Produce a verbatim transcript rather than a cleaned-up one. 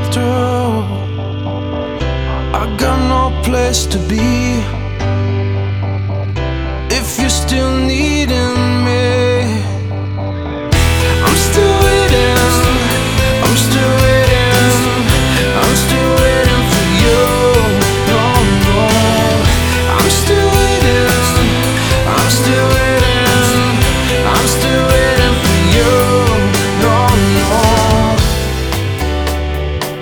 after all. I got no place to be. If you still need